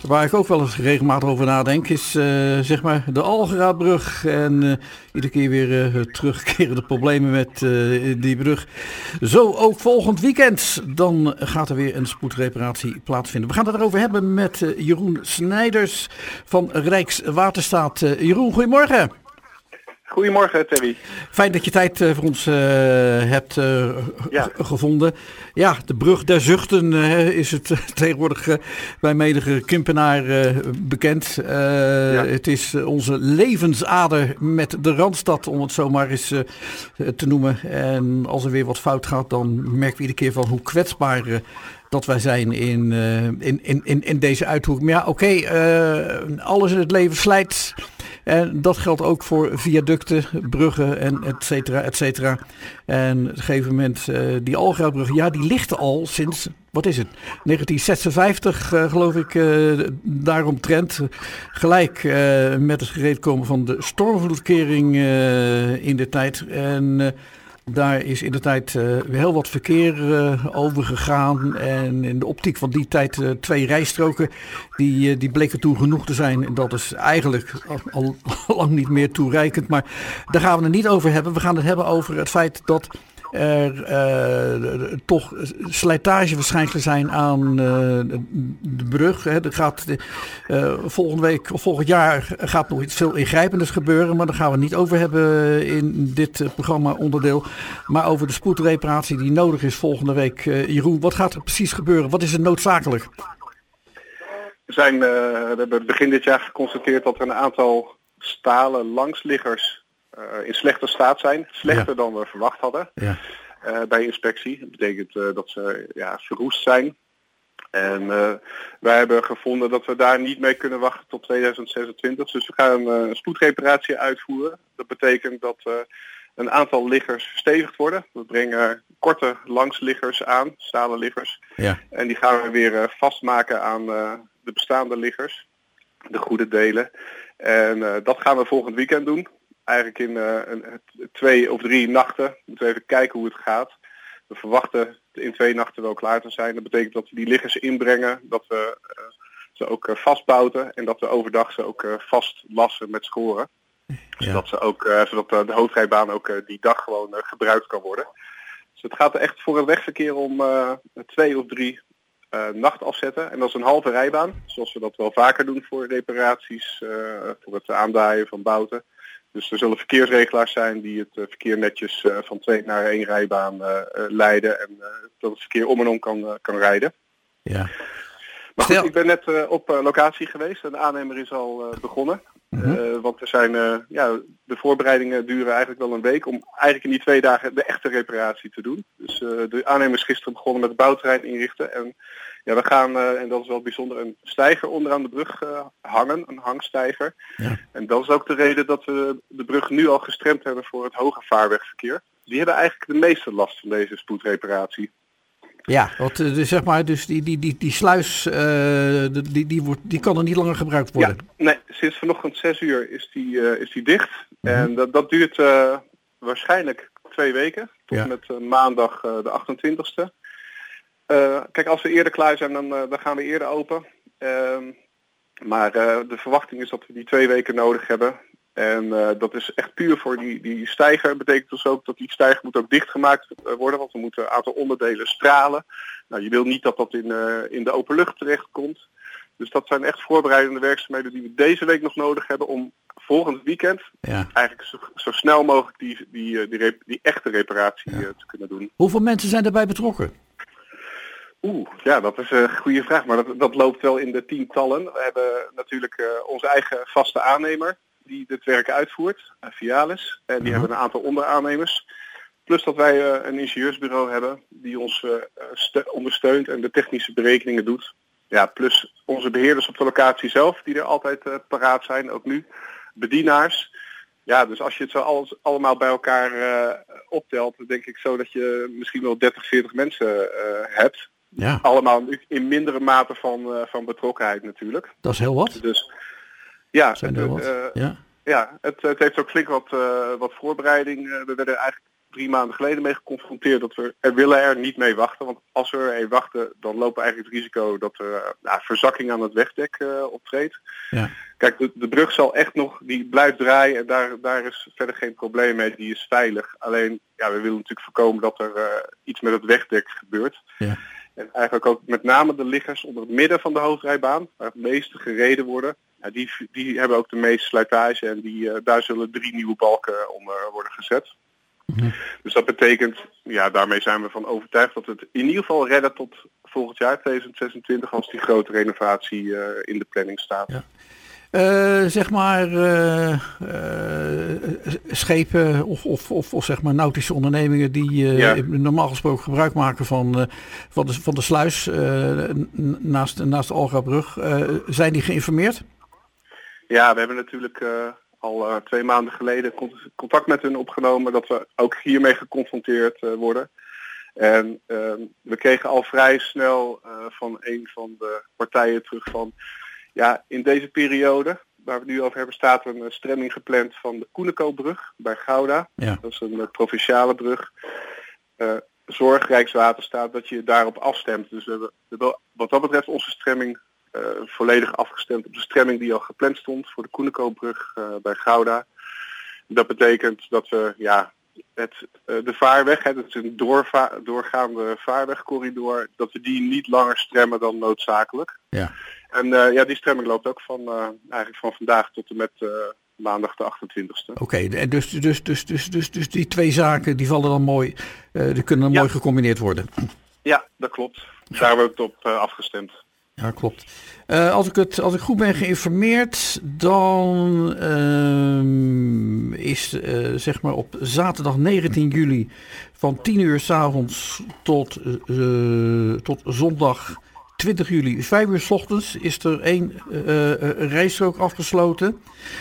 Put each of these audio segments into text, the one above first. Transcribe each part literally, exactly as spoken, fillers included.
waar ik ook wel eens regelmatig over nadenk, is uh, zeg maar de Algerabrug. En uh, iedere keer weer uh, terugkerende problemen met uh, die brug. Zo ook volgend weekend. Dan gaat er weer een spoedreparatie plaatsvinden. We gaan het erover hebben met uh, Jeroen Snijders van Rijkswaterstaat. Uh, Jeroen, goedemorgen. Goedemorgen, Terry. Fijn dat je tijd uh, voor ons uh, hebt uh, ja. g- gevonden. Ja, de brug der zuchten uh, is het uh, tegenwoordig uh, bij menige Kimpenaar uh, bekend. Uh, ja. Het is uh, onze levensader met de Randstad, om het zo maar eens uh, te noemen. En als er weer wat fout gaat, dan merken we iedere keer van hoe kwetsbaar uh, dat wij zijn in, uh, in, in, in, in deze uithoek. Maar ja, oké, okay, uh, alles in het leven slijt. En dat geldt ook voor viaducten, bruggen en et cetera, et cetera. En op een gegeven moment, uh, die Algerabrug, ja, die ligt al sinds, wat is het, negentien zesenvijftig uh, geloof ik, uh, daaromtrent. Gelijk uh, met het gereedkomen van de stormvloedkering uh, in de tijd. En uh, daar is in de tijd uh, heel wat verkeer uh, over gegaan. En in de optiek van die tijd uh, twee rijstroken, die, uh, die bleken toen genoeg te zijn. En dat is eigenlijk al, al, al lang niet meer toereikend. Maar daar gaan we het niet over hebben. We gaan het hebben over het feit dat er uh, toch slijtageverschijnselen zijn aan uh, de brug. Hè. Er gaat uh, volgende week of volgend jaar gaat nog iets veel ingrijpenders gebeuren, maar daar gaan we het niet over hebben in dit uh, programma onderdeel. Maar over de spoedreparatie die nodig is volgende week. Uh, Jeroen, wat gaat er precies gebeuren? Wat is er noodzakelijk? We, zijn, uh, we hebben begin dit jaar geconstateerd dat er een aantal stalen langsliggers Uh, in slechte staat zijn, slechter ja. dan we verwacht hadden ja. uh, bij inspectie. Dat betekent uh, dat ze ja, verroest zijn. En uh, wij hebben gevonden dat we daar niet mee kunnen wachten tot tweeduizend zesentwintig. Dus we gaan uh, een spoedreparatie uitvoeren. Dat betekent dat uh, een aantal liggers verstevigd worden. We brengen korte langsliggers aan, stalen liggers. Ja. En die gaan we weer uh, vastmaken aan uh, de bestaande liggers, de goede delen. En uh, dat gaan we volgend weekend doen. Eigenlijk in uh, een, twee of drie nachten. Moeten we even kijken hoe het gaat. We verwachten in twee nachten wel klaar te zijn. Dat betekent dat we die liggers inbrengen. Dat we uh, ze ook uh, vastbouten. En dat we overdag ze ook uh, vastlassen met schoren. Ja. Zodat, ze ook, uh, zodat uh, de hoofdrijbaan ook uh, die dag gewoon uh, gebruikt kan worden. Dus het gaat er echt voor het wegverkeer om uh, twee of drie uh, nachtafzetten. En dat is een halve rijbaan. Zoals we dat wel vaker doen voor reparaties. Uh, voor het aandaaien van bouten. Dus er zullen verkeersregelaars zijn die het uh, verkeer netjes uh, van twee naar één rijbaan uh, uh, leiden. En uh, dat het verkeer om en om kan, uh, kan rijden. Ja. Maar goed, ik ben net uh, op uh, locatie geweest en de aannemer is al uh, begonnen. Mm-hmm. Uh, want er zijn, uh, ja, de voorbereidingen duren eigenlijk wel een week om eigenlijk in die twee dagen de echte reparatie te doen. Dus uh, de aannemer is gisteren begonnen met het bouwterrein inrichten. En ja, we gaan, uh, en dat is wel bijzonder, een steiger onderaan de brug uh, hangen, een hangsteiger. Ja. En dat is ook de reden dat we de brug nu al gestremd hebben voor het hoge vaarwegverkeer. Die hebben eigenlijk de meeste last van deze spoedreparatie. Ja, want dus zeg maar, dus die, die, die, die sluis, uh, die, die, wordt, die kan er niet langer gebruikt worden. Ja, nee, sinds vanochtend zes uur is die, uh, is die dicht. Mm-hmm. En dat, dat duurt uh, waarschijnlijk twee weken, tot ja. met uh, maandag uh, de achtentwintigste. Uh, kijk, als we eerder klaar zijn, dan, uh, dan gaan we eerder open. Uh, maar uh, de verwachting is dat we die twee weken nodig hebben. En uh, dat is echt puur voor die, die steiger. Betekent dus ook dat die steiger moet ook dichtgemaakt worden. Want we moeten een aantal onderdelen stralen. Nou, je wil niet dat dat in, uh, in de open lucht terecht komt. Dus dat zijn echt voorbereidende werkzaamheden die we deze week nog nodig hebben om volgend weekend ja. eigenlijk zo, zo snel mogelijk die, die, die, die, die echte reparatie ja. uh, te kunnen doen. Hoeveel mensen zijn daarbij betrokken? Oeh, ja, dat is een goede vraag. Maar dat, dat loopt wel in de tientallen. We hebben natuurlijk uh, onze eigen vaste aannemer die dit werk uitvoert, uh, Vialis. En die uh-huh. hebben een aantal onderaannemers. Plus dat wij uh, een ingenieursbureau hebben die ons uh, st- ondersteunt en de technische berekeningen doet. Ja, plus onze beheerders op de locatie zelf, die er altijd uh, paraat zijn, ook nu. Bedienaars. Ja, dus als je het zo alles, allemaal bij elkaar uh, optelt, dan denk ik zo dat je misschien wel dertig, veertig mensen uh, hebt. Ja. Allemaal in mindere mate van, uh, van betrokkenheid natuurlijk. Dat is heel wat. Dus ja, het, heel wat. Uh, ja. ja het, het heeft ook flink wat, uh, wat voorbereiding. Uh, we werden eigenlijk drie maanden geleden mee geconfronteerd dat we er willen er niet mee wachten. Want als we er een wachten, dan lopen we eigenlijk het risico dat er uh, nou, verzakking aan het wegdek uh, optreedt. Ja. Kijk, de, de brug zal echt nog, die blijft draaien en daar, daar is verder geen probleem mee. Die is veilig. Alleen, ja, we willen natuurlijk voorkomen dat er uh, iets met het wegdek gebeurt. Ja. En eigenlijk ook met name de liggers onder het midden van de hoofdrijbaan, waar het meeste gereden worden. Ja, die, die hebben ook de meeste slijtage en die, uh, daar zullen drie nieuwe balken onder worden gezet. Mm-hmm. Dus dat betekent, ja, daarmee zijn we van overtuigd dat we het in ieder geval redden tot volgend jaar tweeduizend zesentwintig als die grote renovatie uh, in de planning staat. Ja. Uh, zeg maar uh, uh, schepen of, of, of, of zeg maar nautische ondernemingen die uh, ja. normaal gesproken gebruik maken van, uh, van, de, van de sluis uh, naast, naast de Algabrug. Uh, zijn die geïnformeerd? Ja, we hebben natuurlijk uh, al uh, twee maanden geleden contact met hen opgenomen dat we ook hiermee geconfronteerd uh, worden. En uh, we kregen al vrij snel uh, van een van de partijen terug van, ja, in deze periode waar we nu over hebben staat een uh, stremming gepland van de Koenekoopbrug bij Gouda. Ja. Dat is een uh, provinciale brug. Uh, Zorg Rijkswaterstaat dat je daarop afstemt. Dus we hebben, we hebben wat dat betreft onze stremming Uh, volledig afgestemd op de stremming die al gepland stond voor de Koenekoopbrug uh, bij Gouda. Dat betekent dat we ja, het, uh, de vaarweg, hè, dat is een doorva- doorgaande vaarwegcorridor, dat we die niet langer stremmen dan noodzakelijk. Ja. En uh, ja, die stremming loopt ook van uh, eigenlijk van vandaag tot en met uh, maandag de achtentwintigste. Oké, okay, dus, dus, dus, dus, dus, dus die twee zaken die vallen dan mooi, uh, die kunnen dan ja. mooi gecombineerd worden. Ja, dat klopt. Daar hebben we het op uh, afgestemd. Ja, klopt. Uh, als, ik het, als ik goed ben geïnformeerd, dan uh, is uh, zeg maar op zaterdag negentien juli van tien uur 's avonds tot, uh, tot zondag twintig juli vijf uur 's ochtends is er één uh, rijstrook afgesloten.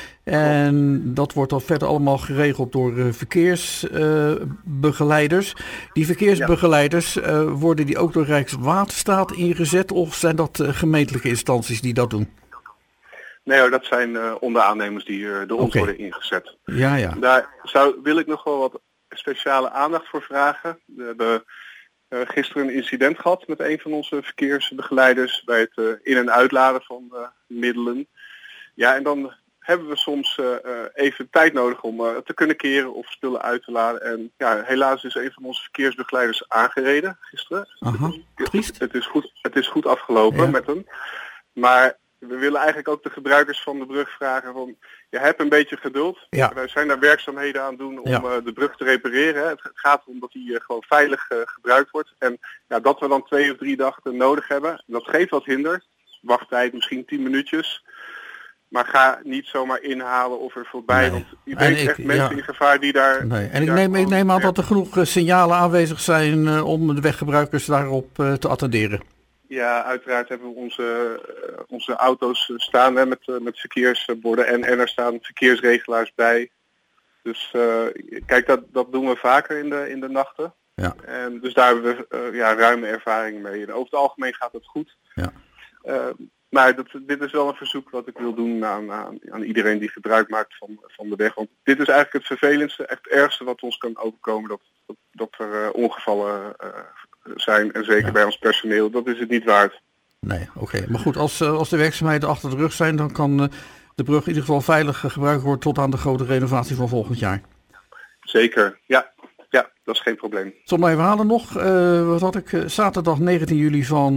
En dat wordt dan verder allemaal geregeld door uh, verkeersbegeleiders. Uh, die verkeersbegeleiders, uh, worden die ook door Rijkswaterstaat ingezet of zijn dat uh, gemeentelijke instanties die dat doen? Nee hoor, dat zijn uh, onderaannemers die uh, door ons okay. worden ingezet. Ja, ja. Daar zou, wil ik nog wel wat speciale aandacht voor vragen. We hebben uh, gisteren een incident gehad met een van onze verkeersbegeleiders bij het uh, in- en uitladen van uh, middelen. Ja, en dan hebben we soms uh, even tijd nodig om uh, te kunnen keren of spullen uit te laden. En ja, helaas is een van onze verkeersbegeleiders aangereden gisteren. Aha, triest. Het is goed, het is goed afgelopen ja. met hem. Maar we willen eigenlijk ook de gebruikers van de brug vragen van, ja, heb een beetje geduld. Ja. Wij zijn daar werkzaamheden aan doen om ja. uh, de brug te repareren. Het gaat erom dat die uh, gewoon veilig uh, gebruikt wordt. En ja, dat we dan twee of drie dagen nodig hebben, dat geeft wat hinder. Wachttijd misschien tien minuutjes. Maar ga niet zomaar inhalen of er voorbij, nee. want je brengt echt mensen ja. in gevaar die daar... Nee. En die ik, neem, ik neem aan dat er genoeg uh, signalen aanwezig zijn uh, om de weggebruikers daarop uh, te attenderen. Ja, uiteraard hebben we onze, uh, onze auto's staan hè, met, uh, met verkeersborden en, en er staan verkeersregelaars bij. Dus uh, kijk, dat, dat doen we vaker in de, in de nachten. Ja. En dus daar hebben we uh, ja, ruime ervaring mee. En over het algemeen gaat het goed. Ja. Uh, Maar dat, dit is wel een verzoek wat ik wil doen aan, aan, aan iedereen die gebruik maakt van, van de weg. Want dit is eigenlijk het vervelendste, echt het ergste wat ons kan overkomen. Dat, dat, dat er uh, ongevallen uh, zijn en zeker ja. bij ons personeel. Dat is het niet waard. Nee, oké. Okay. Maar goed, als, als de werkzaamheden achter de rug zijn, dan kan uh, de brug in ieder geval veilig gebruikt worden tot aan de grote renovatie van volgend jaar. Zeker, ja. Ja, dat is geen probleem. Zal ik maar even halen nog. Uh, wat had ik? Uh, zaterdag negentien juli van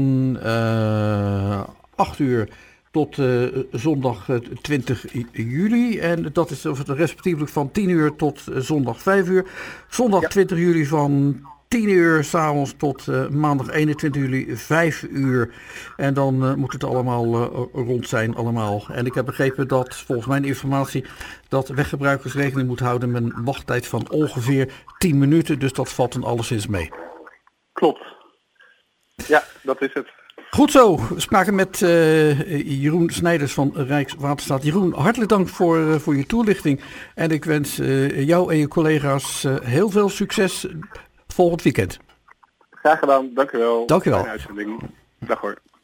Uh, acht uur tot uh, zondag uh, twintig juli. En dat is respectievelijk van tien uur tot uh, zondag vijf uur. Zondag ja. twintig juli van tien uur 's avonds tot uh, maandag eenentwintig juli vijf uur. En dan uh, moet het allemaal uh, rond zijn allemaal. En ik heb begrepen dat volgens mijn informatie dat weggebruikers rekening moeten houden met een wachttijd van ongeveer tien minuten. Dus dat valt dan alleszins mee. Klopt. Ja, dat is het. Goed zo, we spraken met uh, Jeroen Snijders van Rijkswaterstaat. Jeroen, hartelijk dank voor, uh, voor je toelichting. En ik wens uh, jou en je collega's uh, heel veel succes volgend weekend. Graag gedaan, dank u wel. Dank u wel. Fijne uitzending. Dag hoor.